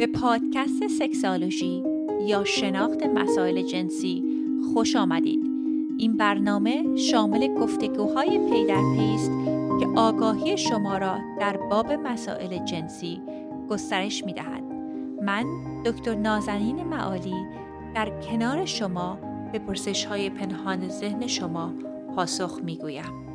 به پادکست سکسولوژی یا شناخت مسائل جنسی خوش آمدید. این برنامه شامل گفتگوهای پی در پی است که آگاهی شما را در باب مسائل جنسی گسترش می‌دهد. من دکتر نازنین معالی در کنار شما به پرسش‌های پنهان ذهن شما پاسخ می‌گویم.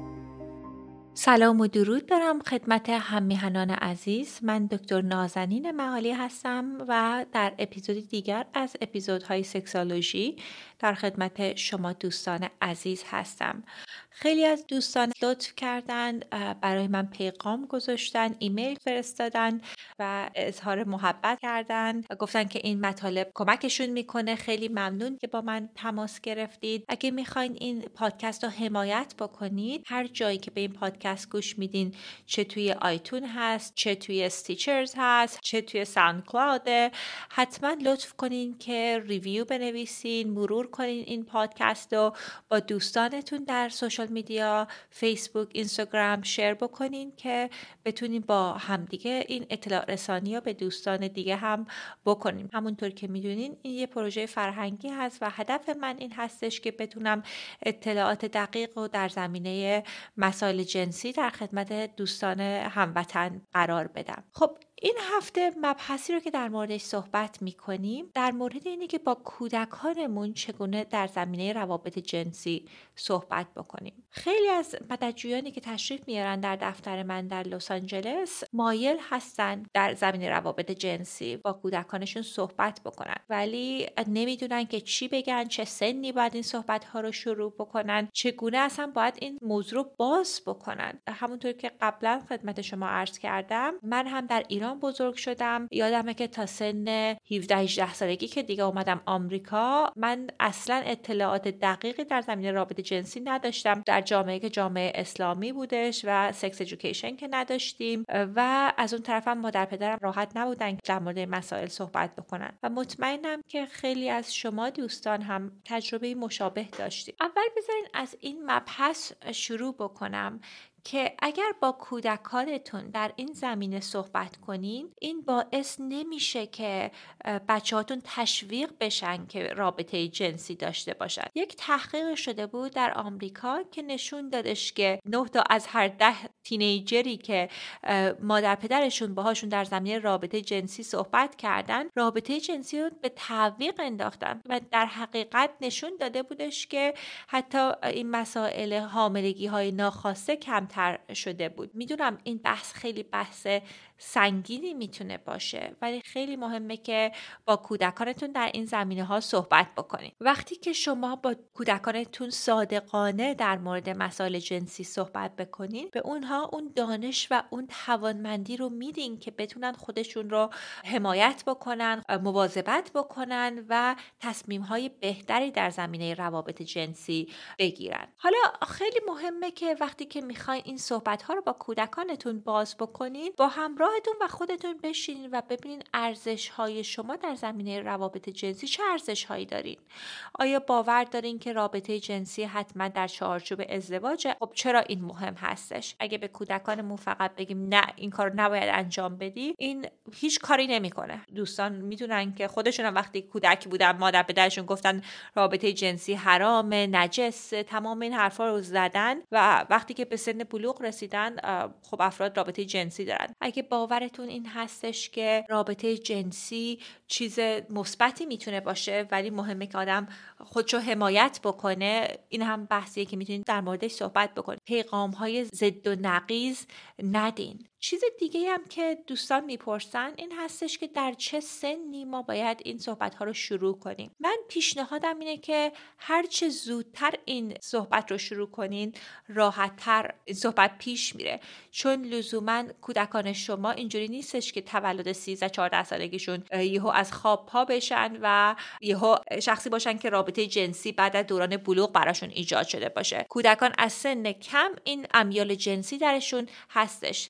سلام و درود دارم خدمت هم‌میهنان عزیز. من دکتر نازنین معالی هستم و در اپیزود دیگر از اپیزودهای سکسولوژی در خدمت شما دوستان عزیز هستم. خیلی از دوستان لطف کردند، برای من پیغام گذاشتن، ایمیل فرستادن و اظهار محبت کردند و گفتن که این مطالب کمکشون میکنه. خیلی ممنون که با من تماس گرفتید. اگه میخواین این پادکست رو حمایت بکنید، هر جایی که به این پادکست گوش میدین، چه توی آیتون هست، چه توی استیچرز هست، چه توی ساوند کلاود، حتما لطف کنین که ریویو بنویسین، مرور کنین این پادکست رو با دوستانتون در سوشال میدیا، فیسبوک، اینستاگرام شیر بکنین که بتونین با همدیگه این اطلاع رسانی رو به دوستان دیگه هم بکنیم. همونطور که میدونین این یه پروژه فرهنگی هست و هدف من این هستش که بتونم اطلاعات دقیق رو در زمینه مسائل جنسی در خدمت دوستان هموطن قرار بدم. خب این هفته مبحثی رو که در موردش صحبت میکنیم در مورد اینه که با کودکانمون چگونه در زمینه روابط جنسی صحبت بکنیم. خیلی از مددجویانی که تشریف میارن در دفتر من در لس آنجلس مایل هستن در زمینه روابط جنسی با کودکانشون صحبت بکنن، ولی نمیدونن که چی بگن، چه سنی باید این صحبت ها رو شروع بکنن، چگونه اصلا باید این موضوع رو باز بکنن. همونطور که قبلا خدمت شما عرض کردم، من هم در ایران بزرگ شدم. یادمه که تا سن 17-18 سالگی که دیگه اومدم آمریکا، من اصلا اطلاعات دقیقی در زمینه رابطه جنسی نداشتم. در جامعه که جامعه اسلامی بودش و سکس ادویکیشن که نداشتیم و از اون طرفم مادر پدرم راحت نبودن که در مورد مسائل صحبت بکنن و مطمئنم که خیلی از شما دوستان هم تجربه مشابه داشتید. اول بذارین از این مبحث شروع بکنم که اگر با کودکانتون در این زمینه صحبت کنین، این باعث نمیشه که بچه‌هاتون تشویق بشن که رابطه جنسی داشته باشن. یک تحقیق شده بود در آمریکا که نشون دادش که 9 تا از هر 10 تینیجری که مادر پدرشون باهاشون در زمینه رابطه جنسی صحبت کردن، رابطه جنسی رو به تعویق انداختن و در حقیقت نشون داده بودش که حتی این مسائل حاملگی های ناخواسته کمتر شده بود. میدونم این بحث خیلی بحث سنگینی میتونه باشه، ولی خیلی مهمه که با کودکانتون در این زمینه ها صحبت بکنید. وقتی که شما با کودکانتون صادقانه در مورد مسائل جنسی صحبت بکنید، به اونها اون دانش و اون توانمندی رو میدین که بتونن خودشون رو حمایت بکنن، مواظبت بکنن و تصمیم های بهتری در زمینه روابط جنسی بگیرن. حالا خیلی مهمه که وقتی که میخواین این صحبت ها رو با کودکانتون باز بکنین، با همراهتون و خودتون بشینین و ببینین ارزش های شما در زمینه روابط جنسی چه ارزش هایی دارین. آیا باور دارین که رابطه جنسی حتما در چارچوب ازدواجه؟ خب چرا این مهم هستش؟ اگه به کودکانمون فقط بگیم نه این کارو نباید انجام بدی، این هیچ کاری نمیکنه. دوستان میدونن که خودشون وقتی کودک بودن مادر پدرشون گفتن رابطه جنسی حرامه، نجسه، تمام این حرفا رو زدن و وقتی که به سن بلوغ رسیدن خب افراد رابطه جنسی دارن. اگه باورتون این هستش که رابطه جنسی چیز مثبتی میتونه باشه ولی مهمه که آدم خودشو حمایت بکنه، این هم بحثیه که میتونید در موردش صحبت بکنید. پیغام‌های ضد و نقیض ندین. چیز دیگه هم که دوستان میپرسن این هستش که در چه سنی ما باید این صحبت ها رو شروع کنیم. من پیشنهادم اینه که هرچه زودتر این صحبت رو شروع کنین، راحت‌تر این صحبت پیش میره، چون لزوما کودکان شما اینجوری نیستش که تولد 13-14 سالگیشون یهو از خواب پا بشن و یهو شخصی باشن که رابطه جنسی بعد از دوران بلوغ براشون ایجاد شده باشه. کودکان از سن کم این امیال جنسی درشون هستش. حالا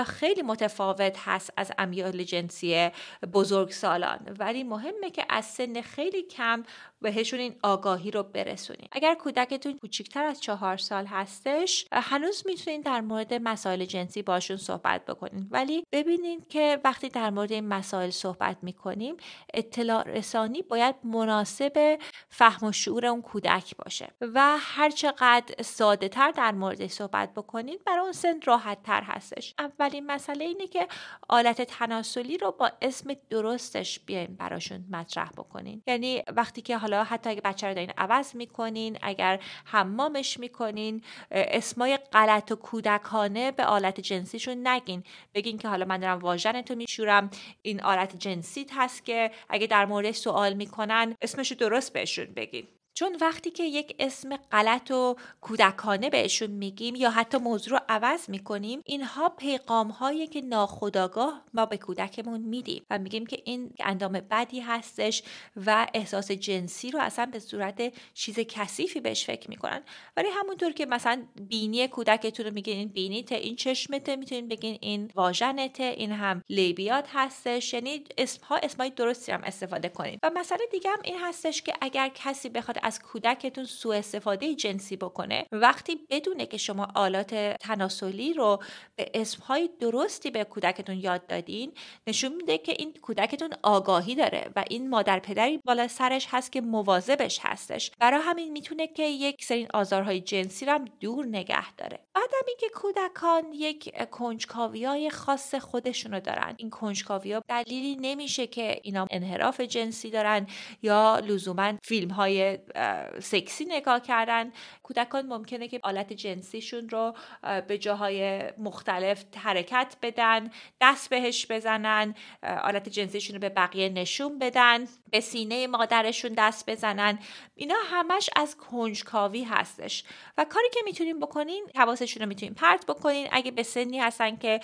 خیلی متفاوت هست از امیال جنسی بزرگسالان، ولی مهمه که از سن خیلی کم بهشون این آگاهی رو برسونین. اگر کودکتون کوچکتر از 4 سال هستش، هنوز میتونین در مورد مسائل جنسی باشون صحبت بکنین، ولی ببینین که وقتی در مورد این مسائل صحبت میکنیم، اطلاع رسانی باید مناسب فهم و شعور اون کودک باشه و هر چقدر ساده تر در مورد صحبت بکنین برای اون سن راحت تر هستش. اولین مسئله اینه که آلت تناسلی رو با اسم درستش بیاین براشون مطرح بکنین. یعنی وقتی که حالا حتی اگه بچه رو دارین عوض میکنین، اگر حمامش میکنین، اسمای غلط و کودکانه به آلت جنسیشون نگین. بگین که حالا من دارم واژنتو میشورم، این آلت جنسیت هست که اگه در موردش سوال میکنن اسمشو درست بهشون بگین. چون وقتی که یک اسم غلط و کودکانه بهشون میگیم یا حتی موضوع رو عوض میکنیم، اینها پیغام‌هایی که ناخودآگاه ما به کودکمون میدیم و میگیم که این اندام بدی هستش و احساس جنسی رو اصلا به صورت چیز کثیفی بهش فکر میکنن. ولی همونطور که مثلا بینی کودکتون رو میگین این بینیته، این چشمته، میتونین بگین این واژنته، این هم لیبیات هستش. یعنی اسمای درستی هم استفاده کنین. و مسئله دیگه هم این هستش که اگر کسی بخواد از کودکتون سوء استفاده جنسی بکنه، وقتی بدونه که شما آلات تناسلی رو به اسمهای درستی به کودکتون یاد دادین، نشون میده که این کودکتون آگاهی داره و این مادر پدری بالا سرش هست که مواظبش هستش. برای همین میتونه که یک سری آزارهای جنسی رو هم دور نگه داره. بعدم اینکه کودکان یک کنجکاویای خاص خودشونو دارن. این کنجکاوی‌ها دلیلی نمیشه که اینا انحراف جنسی دارن یا لزوما فیلم‌های سکسی نگاه کردن. کودکان ممکنه که آلت جنسیشون رو به جاهای مختلف حرکت بدن، دست بهش بزنن، آلت جنسیشون رو به بقیه نشون بدن، به سینه مادرشون دست بزنن. اینا همش از کنجکاوی هستش و کاری که میتونین بکنین، حواسشون رو میتونین پرت بکنین. اگه به سنی هستن که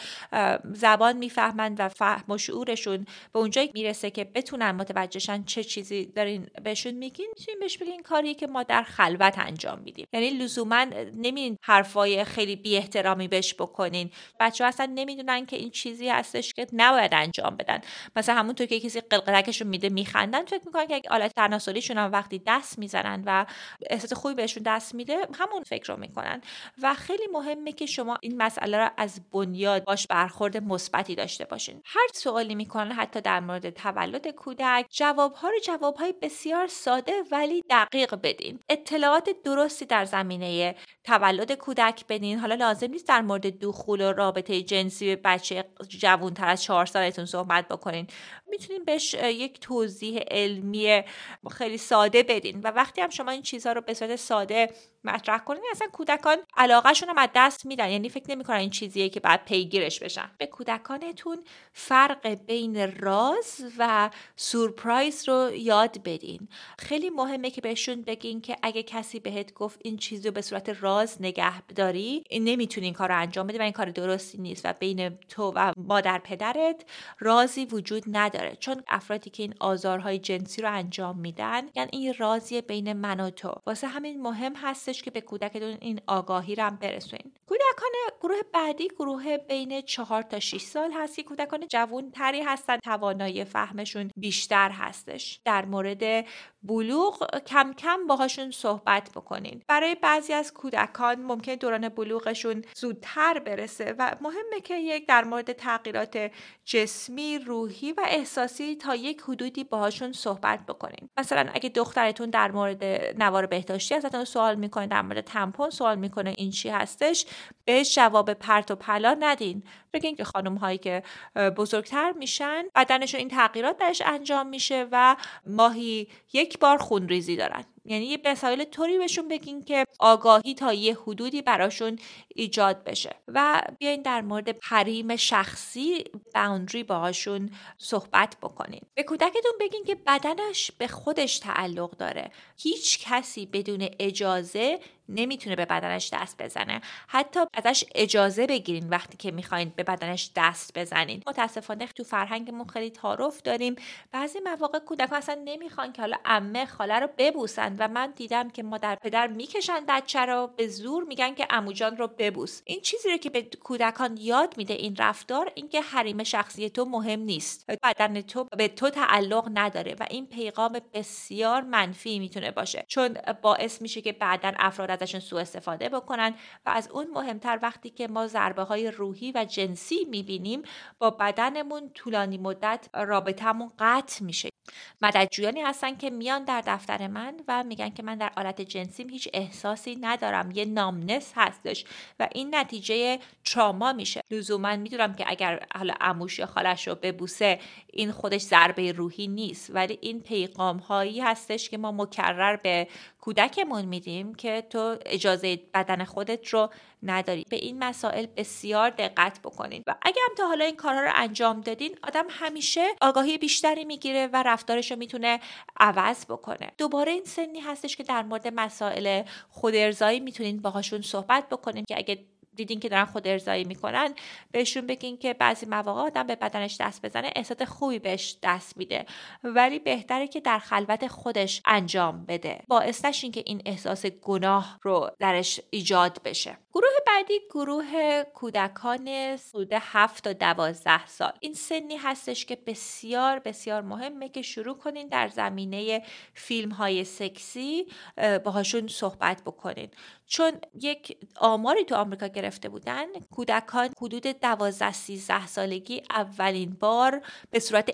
زبان میفهمن و فهم و شعورشون به اونجایی میرسه که بتونن متوجهشن چه چیزی دارین بهشون میگین، میتونین بهش بگین کاری که ما در خلوت انجام میدیم. یعنی لزوما نمیرین حرفای خیلی بی احترامی بهش بکنین. بچه‌ها اصلا نمیدونن که این چیزی هستش که نباید انجام بدن. مثلا همونطور که کسی قلقلکشون میده میخندن، فکر میکنن که آلت تناسلیشون هم وقتی دست میزنن و احساس خوبی بهشون دست میده همون فکر رو میکنن. و خیلی مهمه که شما این مسئله رو از بنیاد باش برخورد مثبتی داشته باشین. هر سوالی میکنن، حتی در مورد تولد کودک، جوابهای بسیار ساده ولی دقیق بدین. اطلاعات درستی در زمینه تولد کودک بدین. حالا لازم نیست در مورد دخول و رابطه جنسی بچه جوان‌تر از 4 سالتون صحبت بکنین. میتونین بهش یک توضیح علمی خیلی ساده بدین و وقتی هم شما این چیزها رو به صورت ساده مطرح کنین، اصلا کودکان علاقهشون هم از دست میدن. یعنی فکر نمی‌کنن این چیزیه که بعد پیگیرش بشن. به کودکانتون فرق بین راز و سورپرایز رو یاد بدین. خیلی مهمه که بهشون بگین که اگه کسی بهت گفت این چیزو به صورت راز نگه داری، نمیتونی این کارو انجام بدی و این کار درستی نیست و بین تو و مادر پدرت رازی وجود نداره. چون افرادی که این آزارهای جنسی رو انجام میدن، یعنی این رازی بین من و تو. واسه همین مهم هستش که به کودکتون این آگاهی رو هم برسونین. کودکان گروه بعدی گروه بین 4 تا 6 سال هست که کودکان جوان‌تری هستن، توانایی فهمشون بیشتر هستش. در مورد بلوغ کم کم باهاشون صحبت بکنین. برای بعضی از کودکان ممکنه دوران بلوغشون زودتر برسه و مهمه که یک در مورد تغییرات جسمی، روحی و احساسی تا یک حدودی باهاشون صحبت بکنین. مثلا اگه دخترتون در مورد نوار بهداشتی ازتون سوال میکنه، در مورد تمپون سوال میکنه این چی هستش، بهش جواب پرت و پلا ندین. بگین که خانم هایی که بزرگتر میشن بدنشون این تغییرات درش انجام میشه و ماهی 1 بار خونریزی دارن. یعنی یه مسائل طوری بهشون بگین که آگاهی تا یه حدودی براشون ایجاد بشه و بیاین در مورد حریم شخصی باوندری باهاشون صحبت بکنین. به کودکتون بگین که بدنش به خودش تعلق داره. هیچ کسی بدون اجازه نمیتونه به بدنش دست بزنه. حتی ازش اجازه بگیرین وقتی که میخواین به بدنش دست بزنین. متاسفانه تو فرهنگمون خیلی تعارف داریم. بعضی مواقع کودکان اصلا نمیخوان که حالا عمه خاله رو ببوسن هستن و من دیدم که مادر پدر میکشن بچه رو به زور، میگن که عمو جان رو ببوس. این چیزی رو که به کودکان یاد میده این رفتار، اینکه حریم شخصی تو مهم نیست، بدن تو به تو تعلق نداره و این پیغام بسیار منفی میتونه باشه، چون باعث میشه که بعداً افراد ازشون سوء استفاده بکنن و از اون مهمتر وقتی که ما ضربه های روحی و جنسی میبینیم با بدنمون طولانی مدت رابطمون قطع میشه. مددجویانی هستن که میان در دفتر من و میگن که من در حالت جنسیم هیچ احساسی ندارم، یه نامنس هستش و این نتیجه تراما میشه. لزوما میدونم که اگر حالا عموش یا خالش رو ببوسه این خودش ضربه روحی نیست، ولی این پیغام هایی هستش که ما مکرر به کودکمون میدیم که تو اجازه بدن خودت رو نداری. به این مسائل بسیار دقت بکنین و اگه هم تا حالا این کارها رو انجام دادین، آدم همیشه آگاهی بیشتری میگیره و رفتارش رو میتونه عوض بکنه. دوباره این سنی هستش که در مورد مسائل خودارضایی میتونین باهاشون صحبت بکنین که اگه دیدین که دارن خود ارضایی میکنن بهشون بگین که بعضی مواقع آدم به بدنش دست بزنه احساس خوبی بهش دست میده، ولی بهتره که در خلوت خودش انجام بده، باعث نشین که این احساس گناه رو درش ایجاد بشه. گروه بعدی گروه کودکان حدود 7 تا 12 سال. این سنی هستش که بسیار بسیار مهمه که شروع کنین در زمینه فیلم های سکسی باهاشون صحبت بکنین، چون یک آماری تو آمریکا گرفته بودن کودکان حدود 12-13 سالگی اولین بار به صورت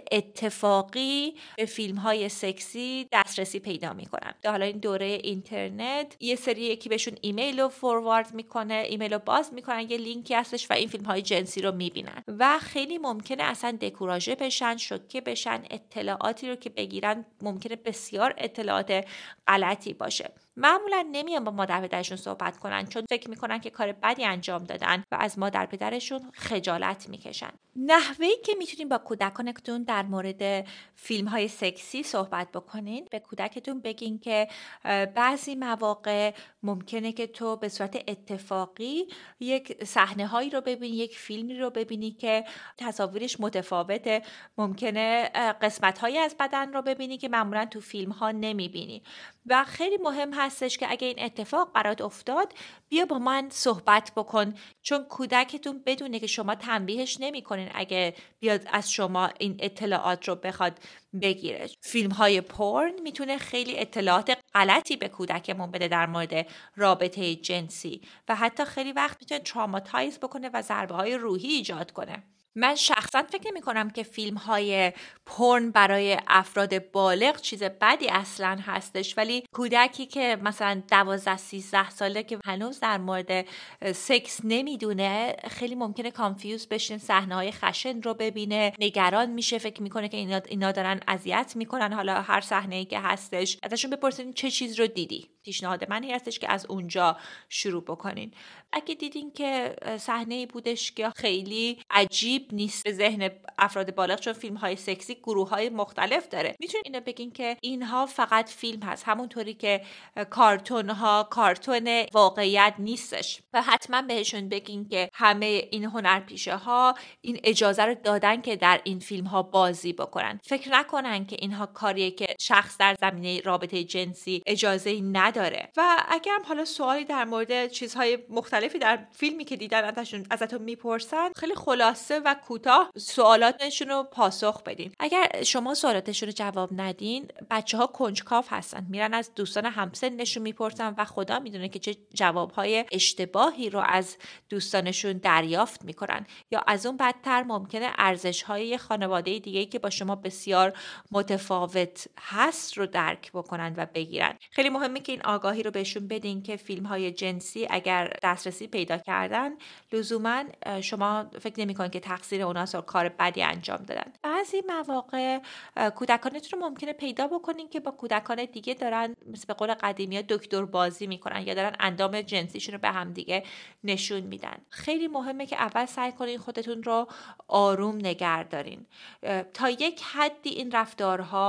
اتفاقی به فیلم های سکسی دسترسی پیدا میکنن. حالا این دوره اینترنت یه سری یکی بهشون ایمیل رو فوروارد میکنه، ایمیل رو باز میکنن، یه لینکی هستش و این فیلم های جنسی رو میبینن و خیلی ممکنه اصلا دکوراژه بشن، شوکه بشن، اطلاعاتی رو که بگیرن ممکنه بسیار اطلاعات غلطی باشه. معمولا نمیان با مادر پدرشون صحبت کنن چون فکر میکنن که کار بدی انجام دادن و از مادر پدرشون خجالت میکشن. نحوهی که میتونین با کودکانتون در مورد فیلم های سکسی صحبت بکنین، به کودکتون بگین که بعضی مواقع ممکنه که تو به صورت اتفاقی یک صحنه هایی رو ببینی، یک فیلمی رو ببینی که تصاویرش متفاوته، ممکنه قسمت هایی از بدن رو ببینی که معمولا تو فیلم ها نمیبینی و خیلی مهم هستش که اگه این اتفاق برات افتاد بیا با من صحبت بکن، چون کودکتون بدونه که شما تنبیهش نمی‌کنین اگه بیاد از شما این اطلاعات رو بخواد بگیره. فیلم های پورن میتونه خیلی اطلاعات غلطی به کودکمون بده در مورد رابطه جنسی و حتی خیلی وقت میتونه تراماتایز بکنه و ضربه های روحی ایجاد کنه. من شخصا فکر نمی کنم که فیلم های پورن برای افراد بالغ چیز بدی اصلا هستش، ولی کودکی که مثلا 12-13 ساله که هنوز در مورد سکس نمیدونه خیلی ممکنه کانفیوز بشه، صحنه های خشن رو ببینه، نگران میشه، فکر میکنه که اینا دارن اذیت میکنن. حالا هر صحنه‌ای که هستش ازشون بپرسین چه چیز رو دیدی. پیشنهاد من این هستش که از اونجا شروع بکنین. اگه دیدین که صحنه‌ای بودش که خیلی عجیب نیست به ذهن افراد بالغ، چون فیلم های سکسی گروه های مختلف داره، میتونین اینو بگین که اینها فقط فیلم هست، همونطوری که کارتون ها کارتون واقعیت نیستش و حتما بهشون بگین که همه این هنرپیشه ها این اجازه رو دادن که در این فیلم ها بازی بکنن. فکر نکنن که اینها کاریه که شخص در زمینه رابطه جنسی اجازه نداره. و اگه هم حالا سوالی در مورد چیزهای مختلفی در فیلمی که دیدن ازتون میپرسن، خیلی خلاصه و کوتاه سوالاتشون رو پاسخ بدین. اگر شما سوالاتشون رو جواب ندین، بچه‌ها کنجکاو هستن، میرن از دوستان همسنشون میپرسن و خدا میدونه که چه جوابهای اشتباهی رو از دوستانشون دریافت میکنن، یا از اون بدتر ممکنه ارزش‌های خانواده دیگه‌ای که با شما بسیار متفاوت هست رو درک بکنن و بگیرن. خیلی مهمه که این آگاهی رو بهشون بدین که فیلم‌های جنسی اگر دسترسی پیدا کردن لزوما شما فکر نمی‌کنین که تقصیر اوناست و کار بدی انجام دادن. بعضی مواقع کودکانتون رو ممکنه پیدا بکنین که با کودکان دیگه دارن مثل به قول قدیمی‌ها دکتر بازی میکنن یا دارن اندام جنسیشون رو به هم دیگه نشون میدن. خیلی مهمه که اول سعی کنین خودتون رو آروم نگه دارین. تا یک حدی این رفتارها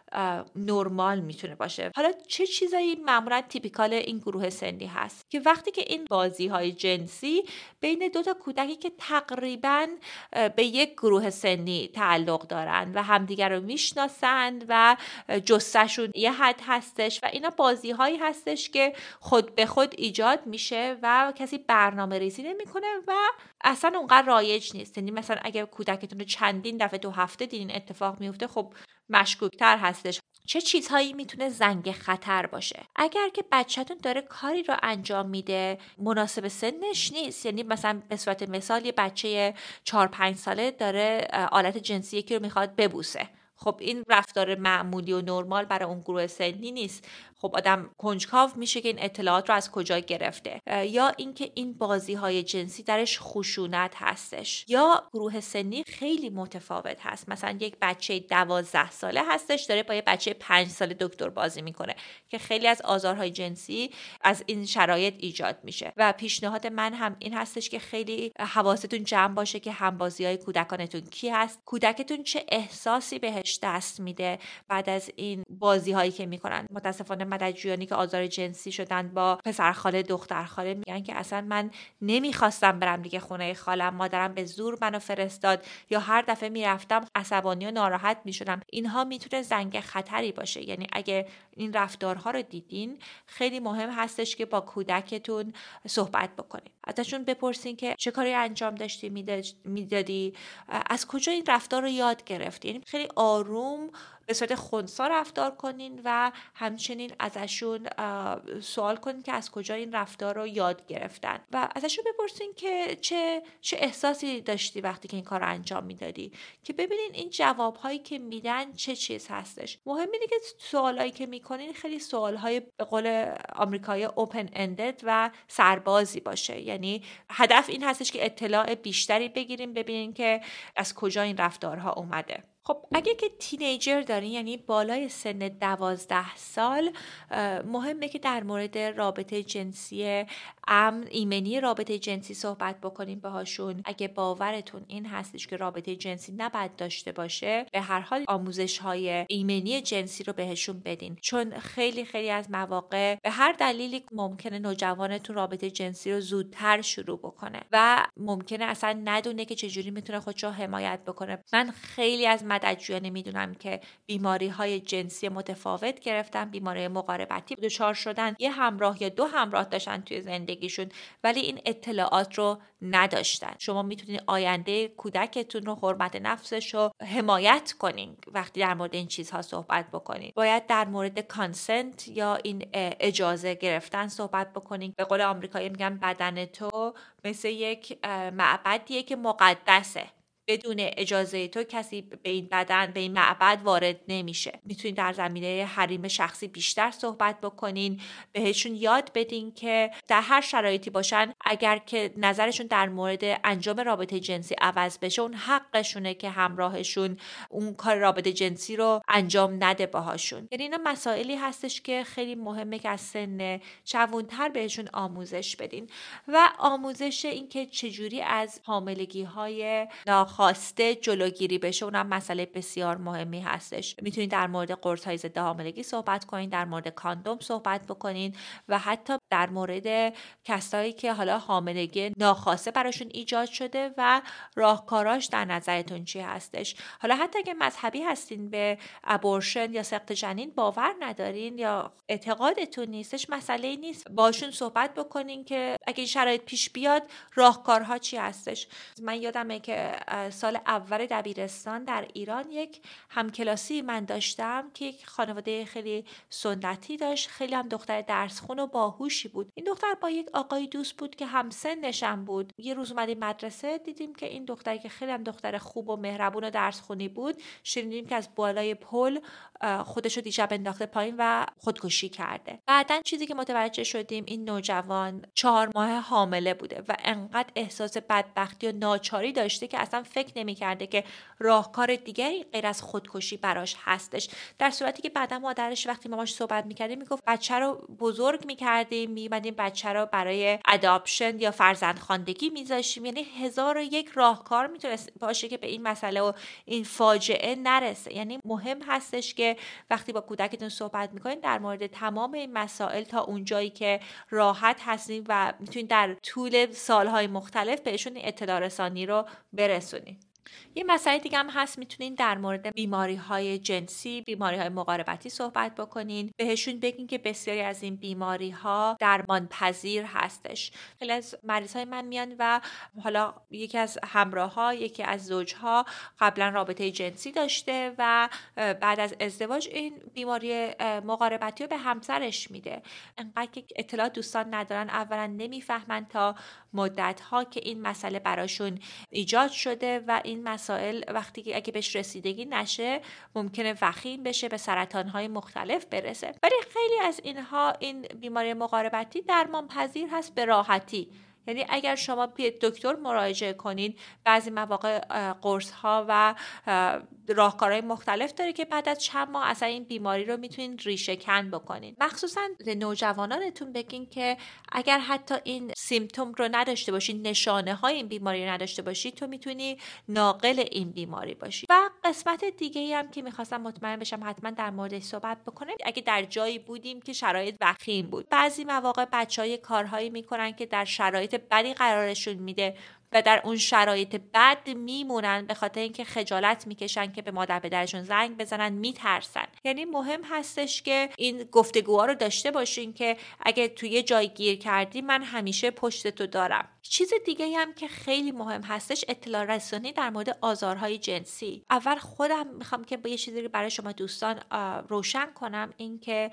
نرمال میتونه باشه. حالا چه چیزایی معمولا تیپیکال این گروه سنی هست که وقتی که این بازی‌های جنسی بین دو تا کودکی که تقریباً به یک گروه سنی تعلق دارن و همدیگر رو میشناسند و جثه‌شون یه حد هستش و اینا بازی‌هایی هستش که خود به خود ایجاد میشه و کسی برنامه ریزی نمی‌کنه و اصلا اونقدر رایج نیست. یعنی مثلا اگه کودکتون رو چندین دفعه تو هفته دیدین اتفاق میفته، خب مشکوک‌تر هستش. چه چیزهایی میتونه زنگ خطر باشه؟ اگر که بچه‌تون داره کاری رو انجام میده مناسب سنش نیست، یعنی مثلا به صورت مثال یه بچه 4-5 ساله داره آلت جنسی یکی رو میخواد ببوسه، خب این رفتار معمولی و نرمال برای اون گروه سنی نیست. خب آدم کنجکاو میشه که این اطلاعات رو از کجا گرفته، یا اینکه این بازی‌های جنسی درش خشونت هستش، یا گروه سنی خیلی متفاوت هست. مثلا یک بچه 12 ساله هستش داره با یه بچه 5 ساله دکتر بازی میکنه که خیلی از آزارهای جنسی از این شرایط ایجاد میشه. و پیشنهاد من هم این هستش که خیلی حواستون جمع باشه که همبازی‌های کودکانتون کی هست، کودکتون چه احساسی بهش دست میده بعد از این بازی‌هایی که میکنن. متاسفانه مددجویانی که آزار جنسی شدن با پسر خاله دختر خاله میگن که اصلا من نمیخواستم برم دیگه خونه خالم، مادرم به زور منو فرستاد، یا هر دفعه میرفتم عصبانی و ناراحت میشدم. اینها میتونه زنگ خطری باشه. یعنی اگه این رفتارها رو دیدین خیلی مهم هستش که با کودکتون صحبت بکنین، ازشون بپرسین که چه کاری انجام داشتی میدادی، از کجا این رفتار رو یاد گرفتی. یعنی خیلی آروم به صورت خنثی رفتار کنین و همچنین ازشون سوال کنین که از کجا این رفتار رو یاد گرفتن و ازشون بپرسین که چه احساسی داشتی وقتی که این کار رو انجام میدادی، که ببینین این جوابهایی که میدن چه چیز هستش. مهم اینه که سوالایی که میکنین خیلی سوالهای به قول آمریکایی اوپن اندد و سربازی باشه. یعنی هدف این هستش که اطلاع بیشتری بگیریم، ببینین که از کجا این رفتارها اومده. خب اگه که تینیجر دارین، یعنی بالای سن 12 سال، مهمه که در مورد رابطه جنسی امن، ایمنی رابطه جنسی صحبت بکنیم باهاشون. اگه باورتون این هستش که رابطه جنسی نباید داشته باشه، به هر حال آموزش‌های ایمنی جنسی رو بهشون بدین، چون خیلی خیلی از مواقع به هر دلیلی ممکنه نوجوانتون رابطه جنسی رو زودتر شروع بکنه و ممکنه اصلا ندونه که چجوری میتونه خودش رو حمایت بکنه. من خیلی از مددجویان میدونم که بیماری‌های جنسی متفاوت گرفتن، بیماری مقاربتی دچار شدن، یه همراه یا 2 همراه داشتن توی زندگیشون ولی این اطلاعات رو نداشتن. شما میتونید آینده کودکتون رو، حرمت نفسش رو حمایت کنین وقتی در مورد این چیزها صحبت بکنین. باید در مورد کانسنت یا این اجازه گرفتن صحبت بکنین. به قول آمریکایی میگن بدن تو مثل یک معبدیه که مقدسه، بدون اجازه تو کسی به این بدن، به این معبد وارد نمیشه. میتونید در زمینه حریم شخصی بیشتر صحبت بکنین، بهشون یاد بدین که در هر شرایطی باشن اگر که نظرشون در مورد انجام رابطه جنسی عوض بشه، اون حقشونه که همراهشون اون کار رابطه جنسی رو انجام نده باهاشون. یعنی اینا مسائلی هستش که خیلی مهمه که از سن جوانتر بهشون آموزش بدین و آموزش این که چجوری از حاملگی‌های خواسته جلوگیری بشه، اونم مسئله بسیار مهمی هستش. میتونید در مورد قرص‌های ضد حاملگی صحبت کنین، در مورد کاندوم صحبت بکنین و حتی در مورد کسایی که حالا حاملگی ناخواسته براشون ایجاد شده و راهکاراش در نظرتون چی هستش. حالا حتی اگه مذهبی هستین، به ابورشن یا سقط جنین باور ندارین یا اعتقادتون نیستش، مسئله نیست، باشون صحبت بکنین که اگه این شرایط پیش بیاد راهکارها چی هستش. من یادمه که سال اول دبیرستان در ایران یک همکلاسی من داشتم که یک خانواده خیلی سنتی داشت، خیلی هم دختر درسخون و باهوشی بود. این دختر با یک آقای دوست بود که همسنشم بود. یه روز اومدیم مدرسه، دیدیم که این دختری که خیلی هم دختر خوب و مهربون و درسخونی بود، شنیدیم که از بالای پل خودشو دیشب انداخته پایین و خودکشی کرده. بعدن چیزی که متوجه شدیم این نوجوان 4 ماه حامله بوده و انقدر احساس بدبختی و ناچاری داشته که اصلا فکر نمی‌کرده که راهکار دیگری غیر از خودکشی براش هستش، در صورتی که بعدا مادرش وقتی ماماش صحبت می‌کردیم میگفت بچه رو بزرگ می‌کردیم، می‌بردیم بچه رو برای اداپشن یا فرزندخواندگی می‌ذاشتیم. یعنی 1001 راهکار میتونست باشه که به این مسئله و این فاجعه نرسه. یعنی مهم هستش که وقتی با کودکتون صحبت می‌کنید در مورد تمام این مسائل تا اونجایی که راحت هستین و میتونید در طول سالهای مختلف بهشون اطلاع رسانی رو برسونید. یه مسئله دیگه هم هست، میتونین در مورد بیماری‌های جنسی، بیماری‌های مقاربتی صحبت بکنین. بهشون بگین که بسیاری از این بیماری‌ها درمانپذیر هستش. خیلی از مریضای من میان و حالا یکی از همراه‌ها، یکی از زوج‌ها قبلا رابطه جنسی داشته و بعد از ازدواج این بیماری مقاربتی رو به همسرش میده. انقدر که اطلاع دوستان ندارن، اولا نمیفهمن تا مدت‌ها که این مسئله براشون ایجاد شده و این مسائل وقتی که اگه بهش رسیدگی نشه ممکنه وخیم بشه، به سرطان‌های مختلف برسه. ولی خیلی از اینها، این بیماری مقاربتی درمان پذیر هست به راحتی. یعنی اگر شما به دکتر مراجعه کنید، بعضی مواقع قرص‌ها و راهکارهای مختلف داره که بعد از چند ماه اصلا این بیماری رو میتونید ریشه کن بکنید. مخصوصا نوجوانانتون بگین که اگر حتی این سیمتوم رو نداشته باشید، نشانه های این بیماری رو نداشته باشید، تو میتونی ناقل این بیماری باشی. و قسمت دیگه‌ای هم که می‌خواستم مطمئن بشم حتما در موردش صحبت بکنم، اگه در جایی بودیم که شرایط وخیم بود، بعضی مواقع بچه‌ها کارهایی میکنن که در شرایط بدی قرارشون میده و در اون شرایط بد میمونن به خاطر اینکه خجالت میکشن که به مادر پدرشون زنگ بزنن، میترسن. یعنی مهم هستش که این گفتگوها رو داشته باشین که اگه توی یه جای گیر کردی من همیشه پشت تو دارم. چیز دیگه هم که خیلی مهم هستش اطلاع رسانی در مورد آزارهای جنسی. اول خودم میخوام که با یه چیزی رو برای شما دوستان روشن کنم، این که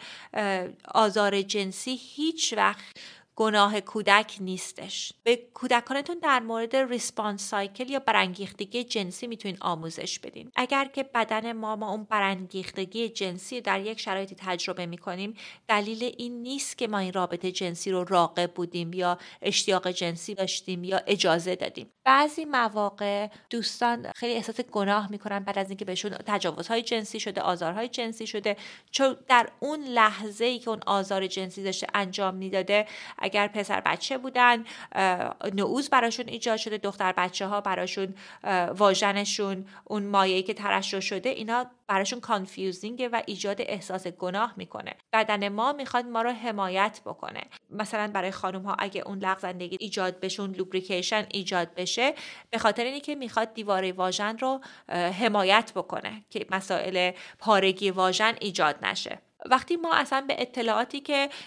آزار جنسی هیچ وقت گناه کودک نیستش. به کودکانتون در مورد ریسپانس سایکل یا برانگیختگی جنسی میتونین آموزش بدین. اگر که بدن ما اون برانگیختگی جنسی در یک شرایطی تجربه میکنیم، دلیل این نیست که ما این رابطه جنسی رو راغب بودیم یا اشتیاق جنسی داشتیم یا اجازه دادیم. بعضی مواقع دوستان خیلی احساس گناه میکنن بعد از اینکه بهشون تجاوزهای جنسی شده، آزارهای جنسی شده، چون در اون لحظه‌ای که اون آزار جنسی داشته انجام میداده، اگر پسر بچه بودن نعوذ براشون ایجاد شده، دختر بچه ها براشون واژنشون اون مایعی که ترشح شده، اینا براشون کانفیوزینگه و ایجاد احساس گناه میکنه. بدن ما میخواد ما رو حمایت بکنه. مثلا برای خانم ها اگه اون لغزندگی ایجاد بشه، اون لوبریکیشن ایجاد بشه، به خاطر اینه که میخواد دیواره واژن رو حمایت بکنه که مسائل پارگی واژن ایجاد نشه. وقتی ما اصلا به اطلاعات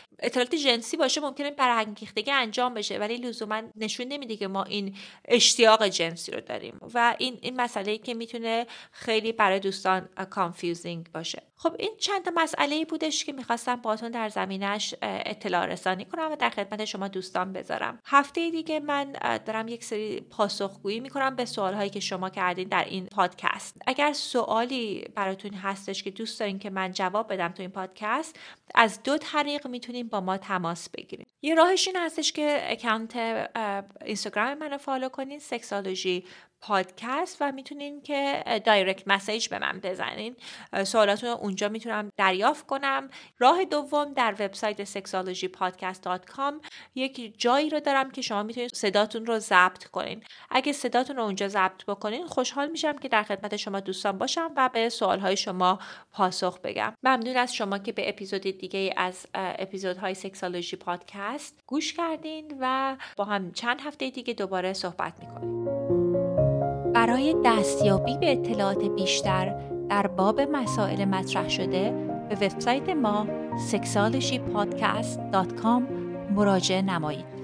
جنسی باشه ممکنه برانگیختگی انجام بشه، ولی لزوما نشون نمیده که ما این اشتیاق جنسی رو داریم و این مسئله‌ای که میتونه خیلی برای دوستان کانفیوزینگ باشه. خب این چند تا مسئله‌ای بودش که میخواستم باهاتون در زمینش اطلاع رسانی کنم و در خدمت شما دوستان بذارم. هفته دیگه من دارم یک سری پاسخگویی میکنم به سوالهایی که شما کردین در این پادکست. اگر سوالی براتون هستش که دوست دارین که من جواب بدم تو این پادکست، از 2 طریق میتونین با ما تماس بگیرین. یه راهش این هستش که اکانت اینستاگرام منو فالو کنین، سکسولوژی پادکست، و میتونین که دایرکت مسیج به من بزنین، سوالاتون رو اونجا میتونم دریافت کنم. راه دوم در وبسایت sexologypodcast.com یک جایی رو دارم که شما میتونید صداتون رو ضبط کنین. اگه صداتون رو اونجا ضبط بکنین خوشحال میشم که در خدمت شما دوستان باشم و به سوالهای شما پاسخ بگم. ممنون از شما که به اپیزود دیگه از اپیزودهای سکسولوژی پادکست گوش کردین و با هم چند هفته دیگه دوباره صحبت میکنیم. برای دستیابی به اطلاعات بیشتر در باب مسائل مطرح شده به وبسایت ما sexologypodcast.com مراجعه نمایید.